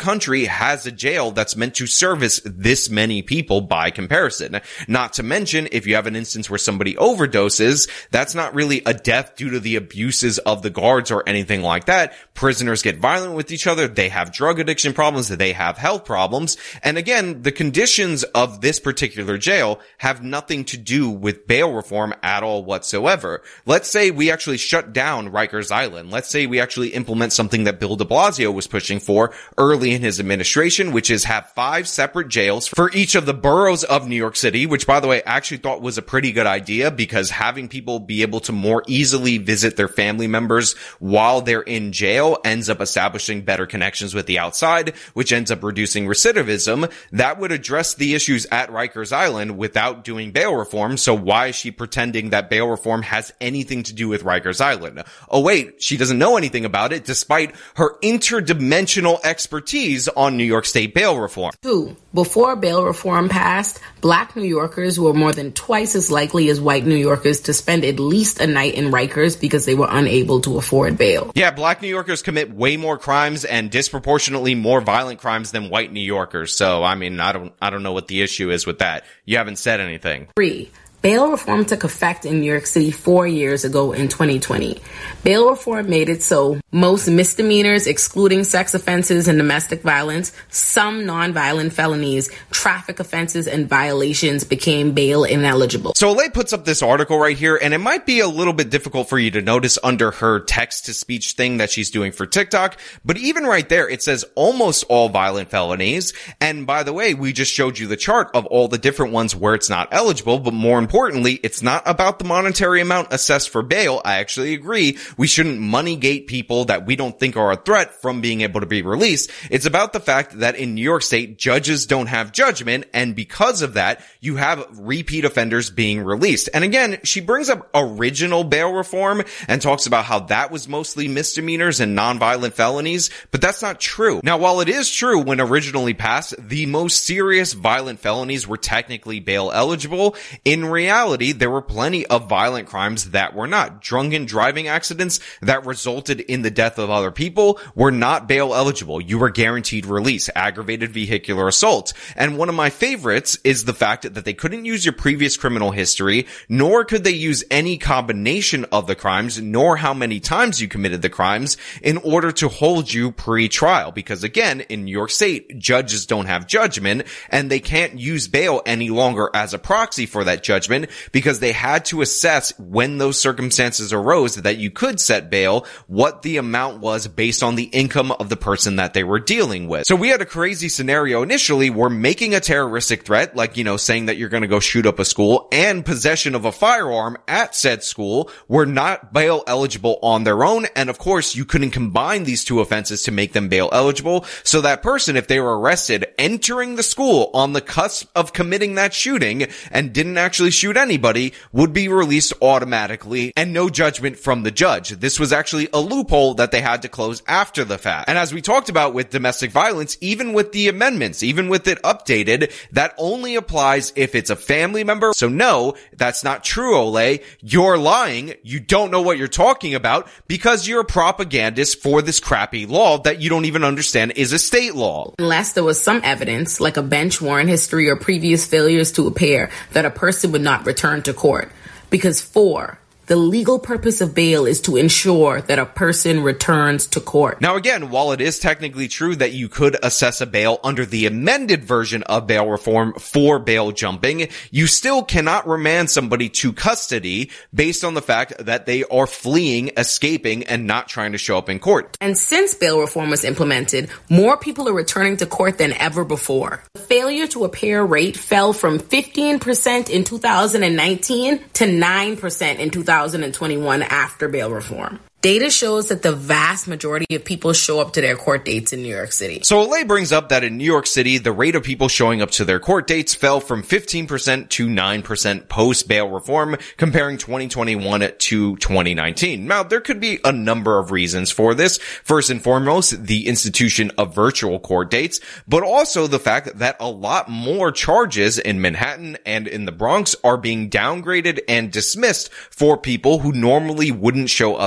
country has a jail that's meant to service this many people by comparison. Not to mention, if you have an instance where somebody overdoses, that's not really a death due to the abuses of the guards or anything like that. Prisoners get violent with each other. They have drug addiction problems. They have health problems. And again, the conditions of this particular jail have nothing to do with bail reform at all whatsoever. Let's say we actually shut down Rikers Island. Let's say we actually implement something that Bill de Blasio was pushing for early in his administration, which is have five separate jails for each of the boroughs of New York City, which, by the way, I actually thought was a pretty good idea, because having people be able to more easily visit their family members while they're in jail ends up establishing better connections with the outside, which ends up reducing recidivism. That would address the issues at Rikers Island without doing bail reform. So why is she pretending that bail reform has anything to do with Rikers Island? Oh wait, she doesn't know anything about it, despite her interdimensional expertise on New York State bail reform. Two, before bail reform passed, black New Yorkers were more than twice as likely as white New Yorkers to spend at least a night in Rikers because they were unable to afford bail. Yeah, black New Yorkers commit way more crimes and disproportionately more violent crimes than white New Yorkers. So, I mean, I don't, I don't know what the issue is with that. You haven't said anything. Three, bail reform took effect in New York City four years ago in twenty twenty. Bail reform made it so most misdemeanors, excluding sex offenses and domestic violence, some nonviolent felonies, traffic offenses, and violations became bail ineligible. So Olay puts up this article right here, and it might be a little bit difficult for you to notice under her text-to-speech thing that she's doing for TikTok, but even right there, it says almost all violent felonies. And by the way, we just showed you the chart of all the different ones where it's not eligible, but more importantly, it's not about the monetary amount assessed for bail. I actually agree. We shouldn't moneygate people that we don't think are a threat from being able to be released. It's about the fact that in New York State, judges don't have judgment, and because of that, you have repeat offenders being released. And again, she brings up original bail reform and talks about how that was mostly misdemeanors and nonviolent felonies, but that's not true. Now, while it is true when originally passed, the most serious violent felonies were technically bail eligible, in reality, there were plenty of violent crimes that were not. Drunken driving accidents that resulted in the death of other people were not bail eligible. You were guaranteed release. Aggravated vehicular assault. And one of my favorites is the fact that they couldn't use your previous criminal history, nor could they use any combination of the crimes, nor how many times you committed the crimes in order to hold you pre-trial. Because again, in New York State, judges don't have judgment, and they can't use bail any longer as a proxy for that judgment, because they had to assess when those circumstances arose that you could set bail, what the amount was based on the income of the person that they were dealing with. So we had a crazy scenario initially where making a terroristic threat, like, you know, saying that you're going to go shoot up a school, and possession of a firearm at said school were not bail eligible on their own. And of course, you couldn't combine these two offenses to make them bail eligible. So that person, if they were arrested entering the school on the cusp of committing that shooting and didn't actually shoot anybody, would be released automatically and no judgment from the judge. This was actually a loophole that they had to close after the fact. And as we talked about with domestic violence, even with the amendments, even with it updated, that only applies if it's a family member. So no, that's not true, Olay. You're lying. You don't know what you're talking about because you're a propagandist for this crappy law that you don't even understand is a state law. Unless there was some evidence, like a bench warrant history or previous failures to appear, that a person would not return to court. Because four, the legal purpose of bail is to ensure that a person returns to court. Now again, while it is technically true that you could assess a bail under the amended version of bail reform for bail jumping, you still cannot remand somebody to custody based on the fact that they are fleeing, escaping, and not trying to show up in court. And since bail reform was implemented, more people are returning to court than ever before. The failure to appear rate fell from fifteen percent in two thousand nineteen to nine percent in two thousand twenty-one after bail reform. Data shows that the vast majority of people show up to their court dates in New York City. So Olay brings up that in New York City, the rate of people showing up to their court dates fell from fifteen percent to nine percent post-bail reform, comparing twenty twenty-one to twenty nineteen. Now, there could be a number of reasons for this. First and foremost, the institution of virtual court dates, but also the fact that a lot more charges in Manhattan and in the Bronx are being downgraded and dismissed for people who normally wouldn't show up to their court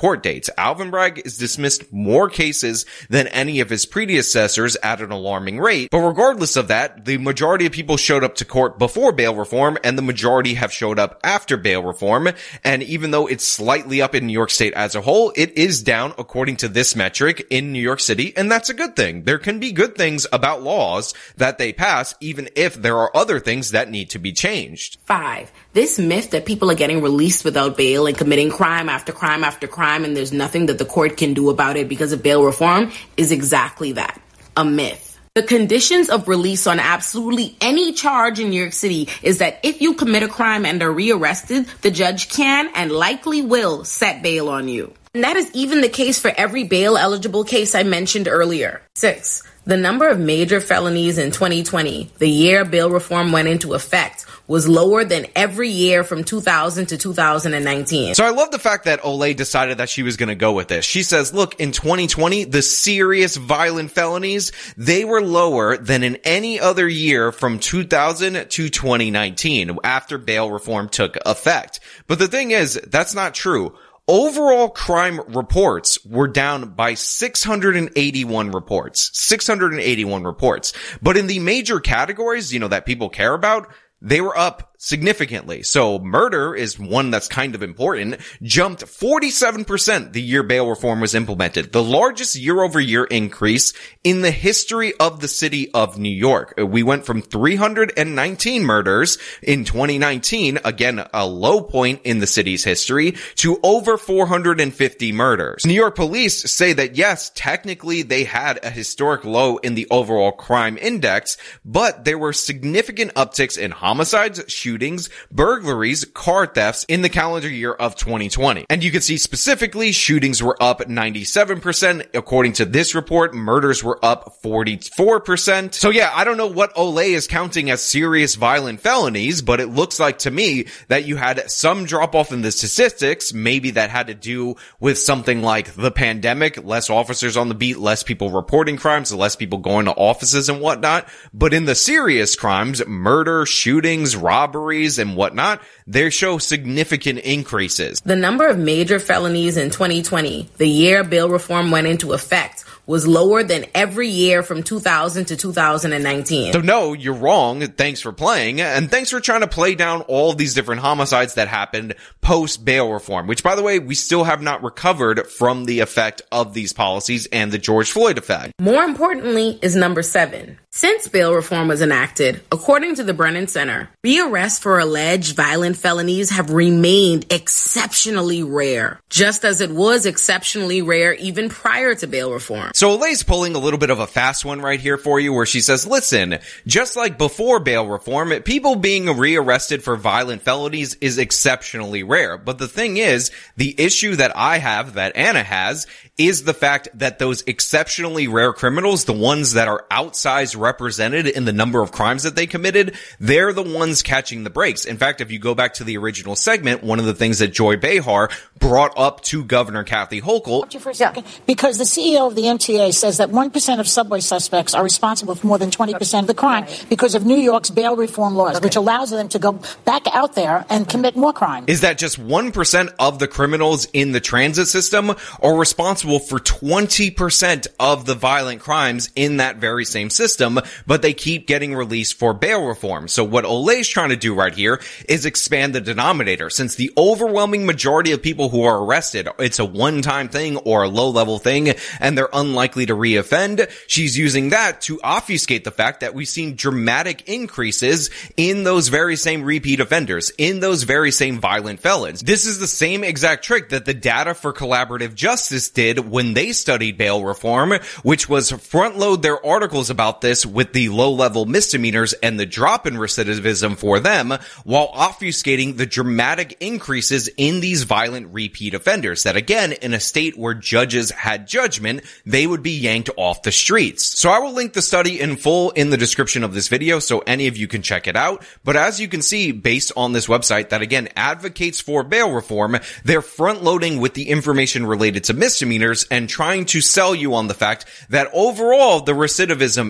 court dates. Alvin Bragg is dismissed more cases than any of his predecessors at an alarming rate. But regardless of that, the majority of people showed up to court before bail reform, and the majority have showed up after bail reform. And even though it's slightly up in New York State as a whole, it is down according to this metric in New York City, and that's a good thing. There can be good things about laws that they pass, even if there are other things that need to be changed. Five, this myth that people are getting released without bail and committing crime after crime after crime and there's nothing that the court can do about it because of bail reform is exactly that, a myth. The conditions of release on absolutely any charge in New York City is that if you commit a crime and are rearrested, the judge can and likely will set bail on you. And that is even the case for every bail-eligible case I mentioned earlier. Six, the number of major felonies in twenty twenty, the year bail reform went into effect, was lower than every year from two thousand to two thousand nineteen. So I love the fact that Olay decided that she was going to go with this. She says, look, in twenty twenty, the serious violent felonies, they were lower than in any other year from two thousand to twenty nineteen after bail reform took effect. But the thing is, that's not true. Overall crime reports were down by six hundred eighty-one reports. six hundred eighty-one reports. But in the major categories, you know, that people care about, they were up significantly. So murder is one that's kind of important, jumped forty-seven percent the year bail reform was implemented, the largest year-over-year increase in the history of the city of New York. We went from three hundred nineteen murders in twenty nineteen, again, a low point in the city's history, to over four hundred fifty murders. New York police say that yes, technically they had a historic low in the overall crime index, but there were significant upticks in homicides, shootings, shootings, burglaries, car thefts in the calendar year of twenty twenty. And you can see specifically shootings were up ninety-seven percent. According to this report, murders were up forty-four percent. So yeah, I don't know what Olay is counting as serious violent felonies, but it looks like to me that you had some drop off in the statistics. Maybe that had to do with something like the pandemic, less officers on the beat, less people reporting crimes, less people going to offices and whatnot. But in the serious crimes, murder, shootings, robberies, and whatnot, they show significant increases. The number of major felonies in twenty twenty, the year bail reform went into effect, was lower than every year from two thousand to two thousand nineteen. So no, you're wrong. Thanks for playing. And thanks for trying to play down all of these different homicides that happened post bail reform, which by the way, we still have not recovered from the effect of these policies and the George Floyd effect. More importantly is number seven. Since bail reform was enacted, according to the Brennan Center, rearrests for alleged violent felonies have remained exceptionally rare, just as it was exceptionally rare even prior to bail reform. So Olay's pulling a little bit of a fast one right here for you where she says, listen, just like before bail reform, people being rearrested for violent felonies is exceptionally rare. But the thing is, the issue that I have, that Anna has, is the fact that those exceptionally rare criminals, the ones that are outsized represented in the number of crimes that they committed, they're the ones catching the breaks. In fact, if you go back to the original segment, one of the things that Joy Behar brought up to Governor Kathy Hochul. For a second, because the C E O of the M T A says that one percent of subway suspects are responsible for more than twenty percent of the crime because of New York's bail reform laws, okay, which allows them to go back out there and commit more crime. Is that just one percent of the criminals in the transit system are responsible for twenty percent of the violent crimes in that very same system, but they keep getting released for bail reform? So what Olay's trying to do right here is expand the denominator. Since the overwhelming majority of people who are arrested, it's a one-time thing or a low-level thing, and they're unlikely to reoffend, she's using that to obfuscate the fact that we've seen dramatic increases in those very same repeat offenders, in those very same violent felons. This is the same exact trick that the data for Collaborative Justice did when they studied bail reform, which was front load their articles about this with the low-level misdemeanors and the drop in recidivism for them, while obfuscating the dramatic increases in these violent repeat offenders that, again, in a state where judges had judgment, they would be yanked off the streets. So I will link the study in full in the description of this video so any of you can check it out. But as you can see, based on this website that, again, advocates for bail reform, they're front-loading with the information related to misdemeanors and trying to sell you on the fact that overall the recidivism is down.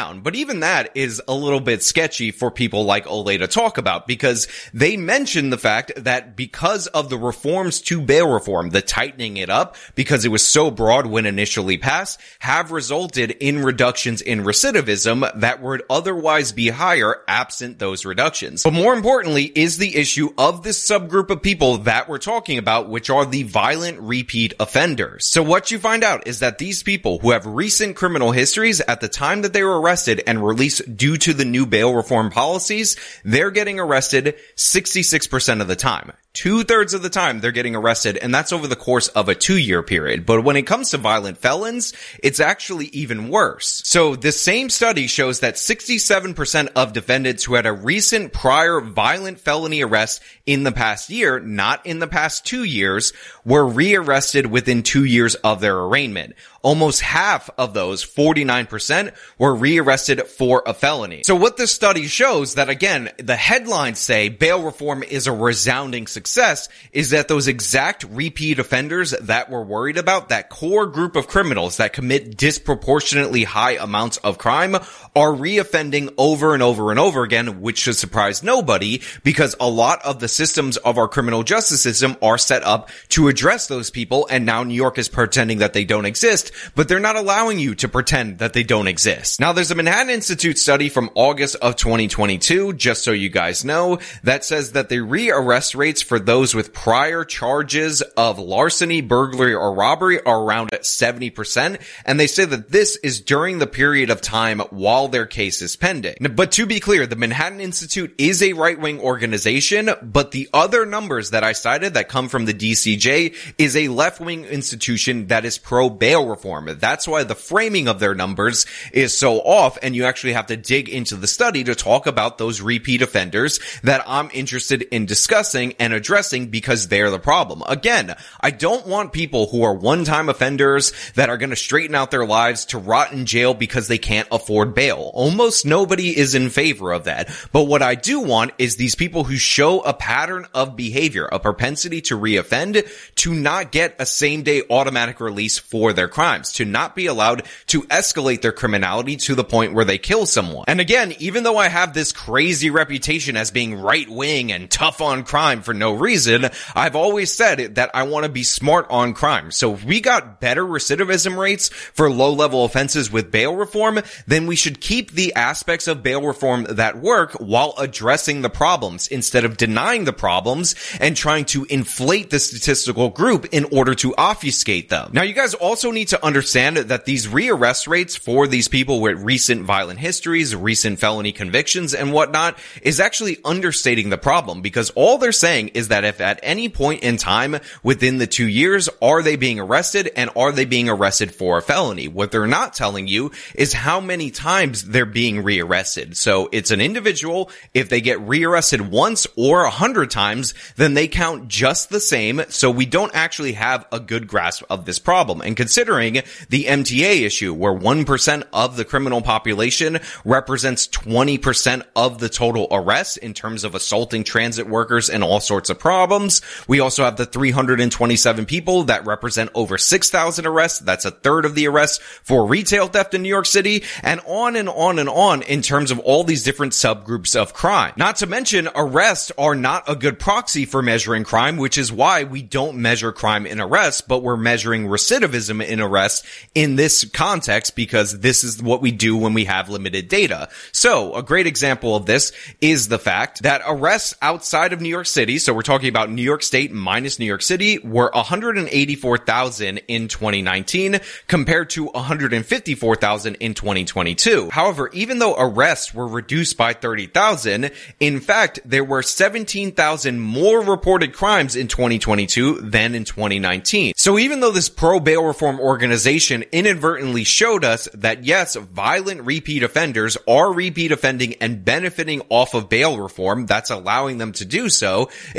down. But even that is a little bit sketchy for people like Olay to talk about, because they mention the fact that because of the reforms to bail reform, the tightening it up, because it was so broad when initially passed, have resulted in reductions in recidivism that would otherwise be higher absent those reductions. But more importantly is the issue of this subgroup of people that we're talking about, which are the violent repeat offenders. So what you find out is that these people who have recent criminal histories at the time that they were arrested and released due to the new bail reform policies, they're getting arrested sixty-six percent of the time. Two-thirds of the time they're getting arrested, and that's over the course of a two-year period. But when it comes to violent felons, it's actually even worse. So the same study shows that sixty-seven percent of defendants who had a recent prior violent felony arrest in the past year, not in the past two years, were rearrested within two years of their arraignment. Almost half of those, forty-nine percent, were rearrested for a felony. So what this study shows, that again, the headlines say bail reform is a resounding success, is that those exact repeat offenders that we're worried about, that core group of criminals that commit disproportionately high amounts of crime, are reoffending over and over and over again, which should surprise nobody, because a lot of the systems of our criminal justice system are set up to address those people, and now New York is pretending that they don't exist. But they're not allowing you to pretend that they don't exist. Now, there's a Manhattan Institute study from August of twenty twenty-two, just so you guys know, that says that the rearrest rates for those with prior charges of larceny, burglary, or robbery are around seventy percent, and they say that this is during the period of time while their case is pending. But to be clear, the Manhattan Institute is a right-wing organization, but the other numbers that I cited that come from the D C J is a left-wing institution that is pro-bail reform. That's why the framing of their numbers is so off, and you actually have to dig into the study to talk about those repeat offenders that I'm interested in discussing and addressing, because they're the problem. Again, I don't want people who are one-time offenders that are going to straighten out their lives to rot in jail because they can't afford bail. Almost nobody is in favor of that. But what I do want is these people who show a pattern of behavior, a propensity to reoffend, to not get a same-day automatic release for their crime. To not be allowed to escalate their criminality to the point where they kill someone. And again, even though I have this crazy reputation as being right-wing and tough on crime for no reason, I've always said that I want to be smart on crime. So if we got better recidivism rates for low-level offenses with bail reform, then we should keep the aspects of bail reform that work while addressing the problems, instead of denying the problems and trying to inflate the statistical group in order to obfuscate them. Now, you guys also need to understand that these rearrest rates for these people with recent violent histories, recent felony convictions, and whatnot is actually understating the problem, because all they're saying is that if at any point in time within the two years, are they being arrested, and are they being arrested for a felony? What they're not telling you is how many times they're being rearrested. So it's an individual, if they get rearrested once or a hundred times, then they count just the same, so we don't actually have a good grasp of this problem. And considering the M T A issue, where one percent of the criminal population represents twenty percent of the total arrests in terms of assaulting transit workers and all sorts of problems. We also have the three hundred twenty-seven people that represent over six thousand arrests. That's a third of the arrests for retail theft in New York City, and on and on and on in terms of all these different subgroups of crime. Not to mention, arrests are not a good proxy for measuring crime, which is why we don't measure crime in arrests, but we're measuring recidivism in arrests in this context, because this is what we do when we have limited data. So a great example of this is the fact that arrests outside of New York City, so we're talking about New York State minus New York City, were one hundred eighty-four thousand in twenty nineteen compared to one hundred fifty-four thousand in twenty twenty-two. However, even though arrests were reduced by thirty thousand, in fact, there were seventeen thousand more reported crimes in twenty twenty-two than in twenty nineteen. So even though this pro-bail reform organization inadvertently showed us that yes, violent repeat offenders are repeat offending and benefiting off of bail reform, that's allowing them to do so,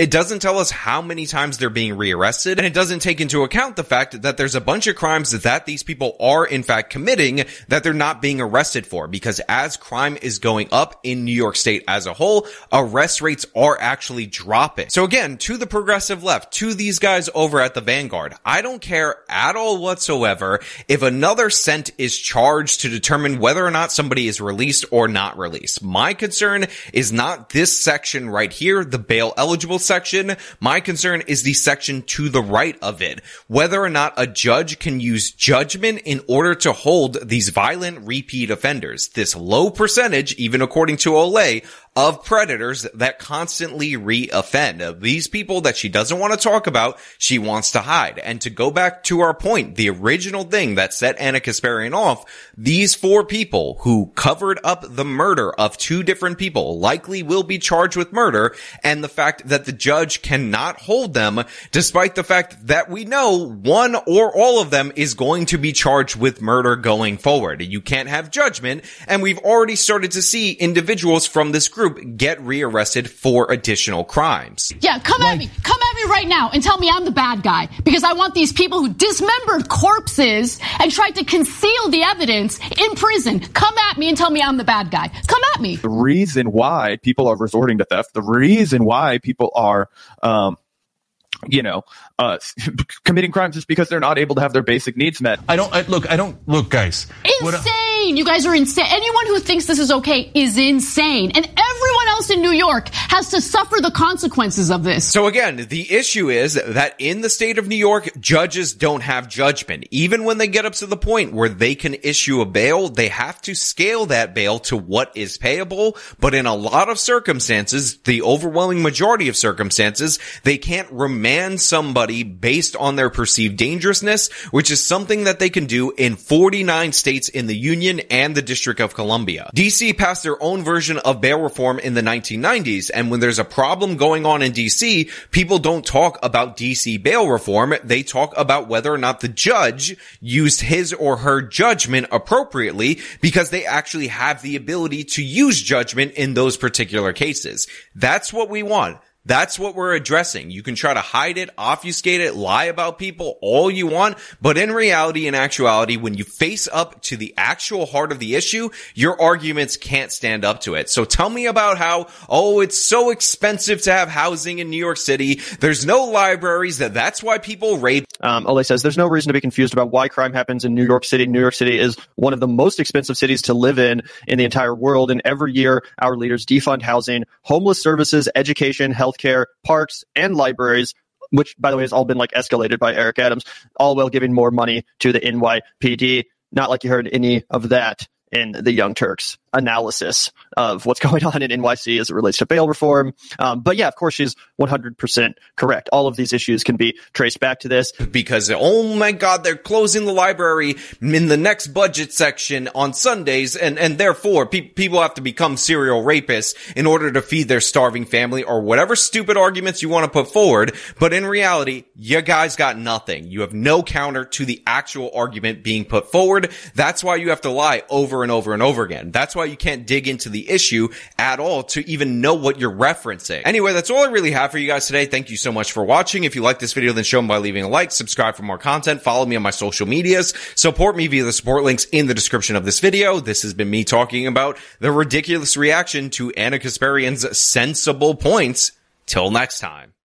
It doesn't tell us how many times they're being rearrested, and it doesn't take into account the fact that there's a bunch of crimes that these people are in fact committing that they're not being arrested for, because as crime is going up in New York State as a whole, arrest rates are actually dropping. So again, to the progressive left, to these guys over at the Vanguard, I don't care at all whatsoever if another cent is charged to determine whether or not somebody is released or not released. My concern is not this section right here, the bail eligible section. My concern is the section to the right of it, whether or not a judge can use judgment in order to hold these violent repeat offenders. This low percentage, even according to Olay, of predators that constantly re-offend. These people that she doesn't want to talk about, she wants to hide. And to go back to our point, the original thing that set Ana Kasparian off, these four people who covered up the murder of two different people likely will be charged with murder, and the fact that the judge cannot hold them, despite the fact that we know one or all of them is going to be charged with murder going forward. You can't have judgment, and we've already started to see individuals from this group get rearrested for additional crimes. Yeah, come at me. Come at me right now and tell me I'm the bad guy, because I want these people who dismembered corpses and tried to conceal the evidence in prison. Come at me and tell me I'm the bad guy. Come at me. The reason why people are resorting to theft, the reason why people are, um, you know, uh, committing crimes is because they're not able to have their basic needs met. I don't, I, look, I don't, look, guys. Insane. You guys are insane. Anyone who thinks this is okay is insane. And everyone else in New York has to suffer the consequences of this. So again, the issue is that in the state of New York, judges don't have judgment. Even when they get up to the point where they can issue a bail, they have to scale that bail to what is payable. But in a lot of circumstances, the overwhelming majority of circumstances, they can't remand somebody based on their perceived dangerousness, which is something that they can do in forty-nine states in the Union and the District of Columbia. D C passed their own version of bail reform in the nineteen nineties, and when there's a problem going on in D C, people don't talk about D C bail reform. They talk about whether or not the judge used his or her judgment appropriately, because they actually have the ability to use judgment in those particular cases. That's what we want. That's what we're addressing. You can try to hide it, obfuscate it, lie about people all you want, but in reality, in actuality, when you face up to the actual heart of the issue, your arguments can't stand up to it. So tell me about how, oh, it's so expensive to have housing in New York City. There's no libraries. That that's why people rape. Um, Ole says there's no reason to be confused about why crime happens in New York City. New York City is one of the most expensive cities to live in in the entire world. And every year, our leaders defund housing, homeless services, education, health care, parks, and libraries, which, by the way, has all been like escalated by Eric Adams, all while giving more money to the N Y P D. Not like you heard any of that in the Young Turks analysis of what's going on in N Y C as it relates to bail reform. Um, but yeah, of course, she's one hundred percent correct. All of these issues can be traced back to this. Because, oh my God, they're closing the library in the next budget section on Sundays, and, and therefore pe- people have to become serial rapists in order to feed their starving family, or whatever stupid arguments you want to put forward. But in reality, you guys got nothing. You have no counter to the actual argument being put forward. That's why you have to lie over and over and over again. That's why you can't dig into the issue at all to even know what you're referencing. Anyway, that's all I really have for you guys today. Thank you so much for watching. If you like this video, then show them by leaving a like, subscribe for more content, follow me on my social medias, support me via the support links in the description of this video. This has been me talking about the ridiculous reaction to Ana Kasparian's sensible points. Till next time.